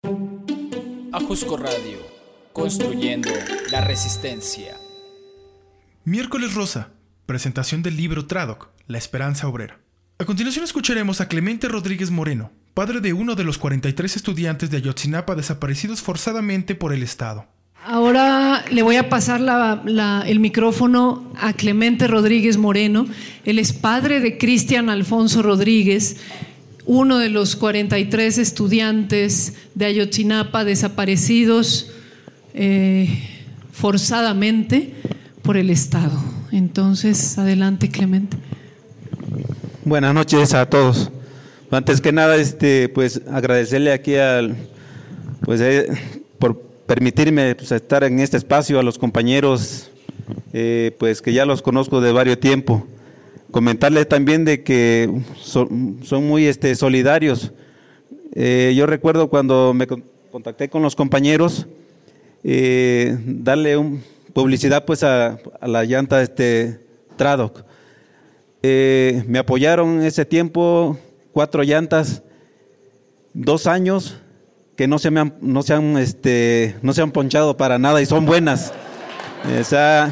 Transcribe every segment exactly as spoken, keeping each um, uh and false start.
Ajusco Radio, construyendo la resistencia. Miércoles Rosa, presentación del libro Tradoc, La Esperanza Obrera. A continuación escucharemos a Clemente Rodríguez Moreno, padre de uno de los cuarenta y tres estudiantes de Ayotzinapa desaparecidos forzadamente por el Estado. Ahora le voy a pasar la, la, el micrófono a Clemente Rodríguez Moreno. Él es padre de Cristian Alfonso Rodríguez, uno de los cuarenta y tres estudiantes de Ayotzinapa desaparecidos eh, forzadamente por el Estado. Entonces, adelante, Clemente. Buenas noches a todos. Antes que nada, este, pues agradecerle aquí al, pues, eh, por permitirme pues, estar en este espacio, a los compañeros, eh, pues que ya los conozco de varios tiempo. Comentarles también de que son, son muy este, solidarios. Eh, yo recuerdo cuando me contacté con los compañeros, eh, darle un, publicidad pues a, a la llanta este, Tradoc. Eh, me apoyaron en ese tiempo cuatro llantas, dos años que no se me han, no se han, este, no se han ponchado para nada y son buenas. O sea,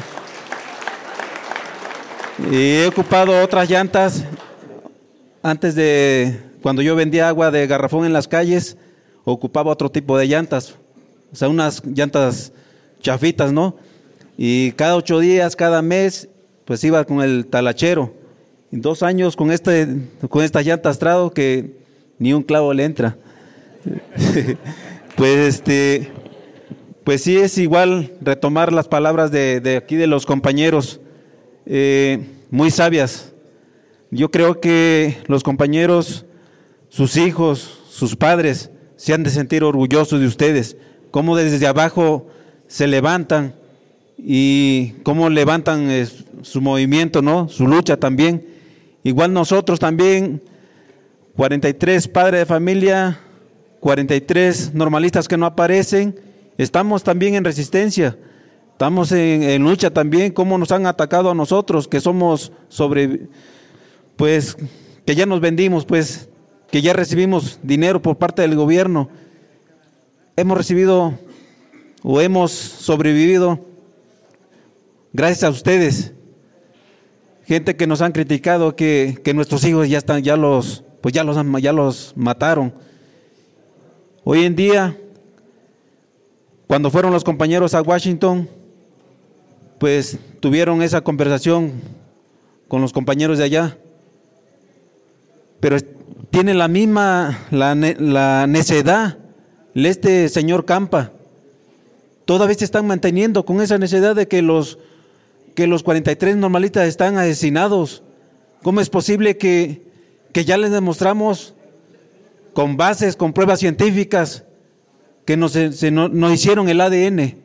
y he ocupado otras llantas antes de, cuando yo vendía agua de garrafón en las calles, ocupaba otro tipo de llantas, o sea, unas llantas chafitas, ¿no? Y cada ocho días, cada mes, pues iba con el talachero. Dos años con este, con estas llantas Tradoc que ni un clavo le entra. Pues este, pues sí es igual retomar las palabras de, de aquí de los compañeros, eh, muy sabias. Yo creo que los compañeros, sus hijos, sus padres, se han de sentir orgullosos de ustedes, cómo desde abajo se levantan y cómo levantan eh, su movimiento, ¿no? Su lucha también. Igual nosotros también, cuarenta y tres padres de familia, cuarenta y tres normalistas que no aparecen, estamos también en resistencia, estamos en, en lucha también, cómo nos han atacado a nosotros, que somos sobre, pues, que ya nos vendimos, pues, que ya recibimos dinero por parte del gobierno, hemos recibido o hemos sobrevivido gracias a ustedes. Gente que nos han criticado que, que nuestros hijos ya están, ya los, pues ya los, ya los mataron. Hoy en día, cuando fueron los compañeros a Washington, pues tuvieron esa conversación con los compañeros de allá, pero tiene la misma, la, la necedad, este señor Campa, todavía se están manteniendo con esa necedad de que los que los cuarenta y tres normalistas están asesinados. ¿Cómo es posible que, que ya les demostramos con bases, con pruebas científicas, que nos, se, no, nos hicieron el A D N?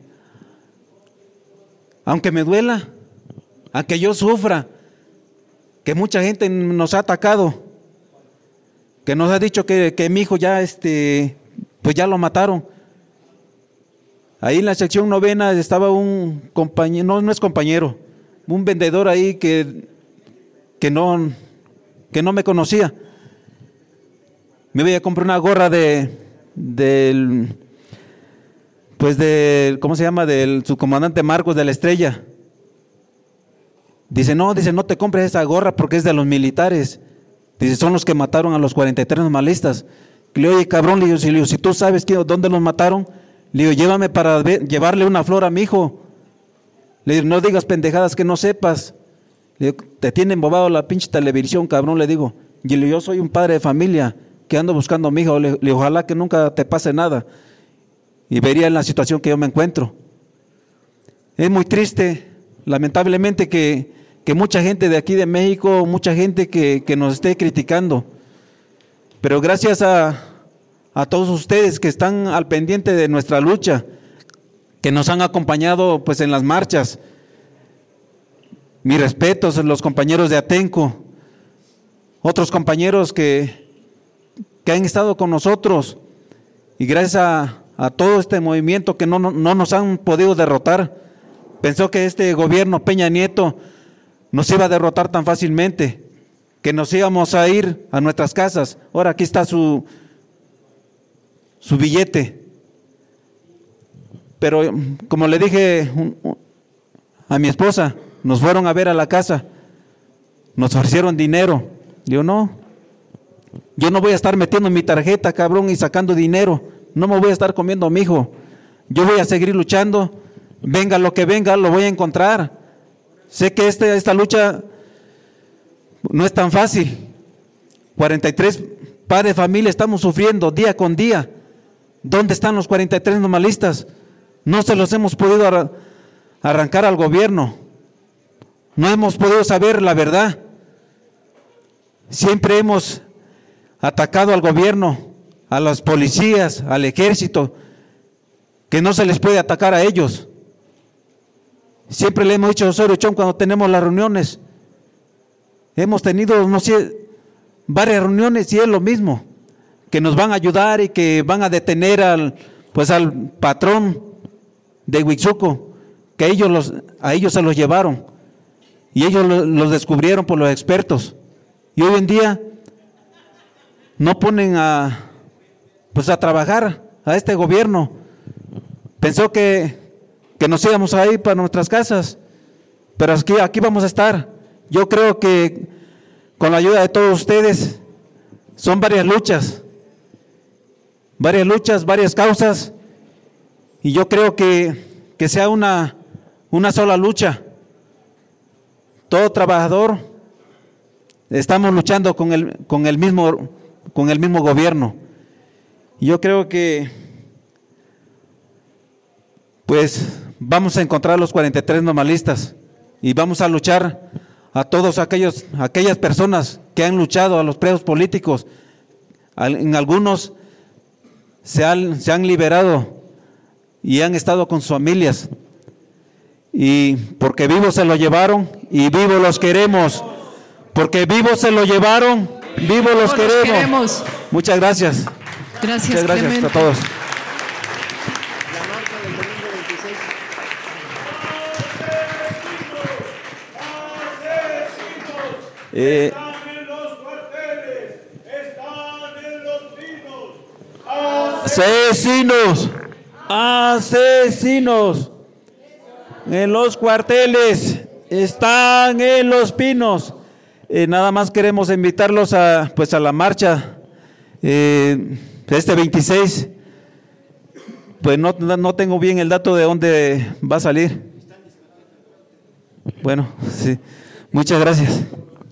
Aunque me duela, aunque yo sufra, que mucha gente nos ha atacado, que nos ha dicho que, que mi hijo ya, este, pues ya lo mataron. Ahí en la sección novena estaba un compañero, no, no es compañero, un vendedor ahí que, que, no, que no me conocía. Me voy a comprar una gorra de, del, pues del, ¿cómo se llama? Del subcomandante Marcos de la Estrella. Dice, no, dice, no te compres esa gorra porque es de los militares. Dice, son los que mataron a los cuarenta y tres normalistas. Le digo, oye, cabrón, le digo, si, le digo, si tú sabes que, dónde los mataron, le digo, llévame para ver, llevarle una flor a mi hijo. Le digo, no digas pendejadas que no sepas. Le digo, te tiene embobado la pinche televisión, cabrón, le digo. Y le digo, yo soy un padre de familia que ando buscando a mi hijo. Le, le digo, ojalá que nunca te pase nada. Y vería en la situación que yo me encuentro. Es muy triste, lamentablemente, que, que mucha gente de aquí de México, mucha gente que, que nos esté criticando. Pero gracias a... a todos ustedes que están al pendiente de nuestra lucha, que nos han acompañado pues en las marchas. Mis respetos a los compañeros de Atenco, otros compañeros que, que han estado con nosotros, y gracias a, a todo este movimiento que no, no, no nos han podido derrotar. Pensó que este gobierno Peña Nieto nos iba a derrotar tan fácilmente, que nos íbamos a ir a nuestras casas. Ahora aquí está su su billete, pero como le dije un, un, a mi esposa, nos fueron a ver a la casa, nos ofrecieron dinero. Yo no, yo no voy a estar metiendo mi tarjeta, cabrón, y sacando dinero. No me voy a estar comiendo a mi hijo. Yo voy a seguir luchando. Venga lo que venga, lo voy a encontrar. Sé que este, esta lucha no es tan fácil. cuarenta y tres padres de familia estamos sufriendo día con día. ¿Dónde están los cuarenta y tres normalistas? No se los hemos podido ar- arrancar al gobierno. No hemos podido saber la verdad. Siempre hemos atacado al gobierno, a las policías, al ejército, que no se les puede atacar a ellos. Siempre le hemos dicho a Osorio Chong cuando tenemos las reuniones, hemos tenido, no sé, varias reuniones y es lo mismo, que nos van a ayudar y que van a detener al, pues al patrón de Huitzuco, que ellos los, a ellos se los llevaron y ellos lo, los descubrieron por los expertos. Y hoy en día no ponen a, pues a trabajar a este gobierno. Pensó que, que nos íbamos a ir para nuestras casas, pero aquí, aquí vamos a estar. Yo creo que con la ayuda de todos ustedes son varias luchas, varias luchas, varias causas, y yo creo que, que sea una, una sola lucha. Todo trabajador estamos luchando con el, con el mismo, con el mismo gobierno. Y yo creo que pues vamos a encontrar los cuarenta y tres normalistas y vamos a luchar a todos aquellos, aquellas personas que han luchado, a los presos políticos. En algunos se han, se han liberado y han estado con sus familias. Y porque vivos se lo llevaron y vivos los queremos. Porque vivos se lo llevaron, vivos los queremos. queremos. Muchas gracias. Gracias, Muchas gracias Clemente. a todos. Eh, Están en los cuarteles, están en los pinos. asesinos, asesinos, en los cuarteles, están en los pinos. Eh, nada más queremos invitarlos a, pues a la marcha eh, este veintiséis. Pues no, no tengo bien el dato de dónde va a salir. Bueno, sí. Muchas gracias.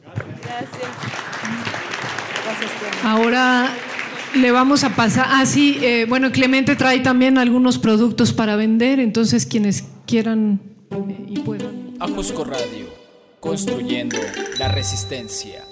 Ahora le vamos a pasar, ah sí, eh, bueno, Clemente trae también algunos productos para vender, entonces quienes quieran eh, y puedan. Ajusco Radio, construyendo la resistencia.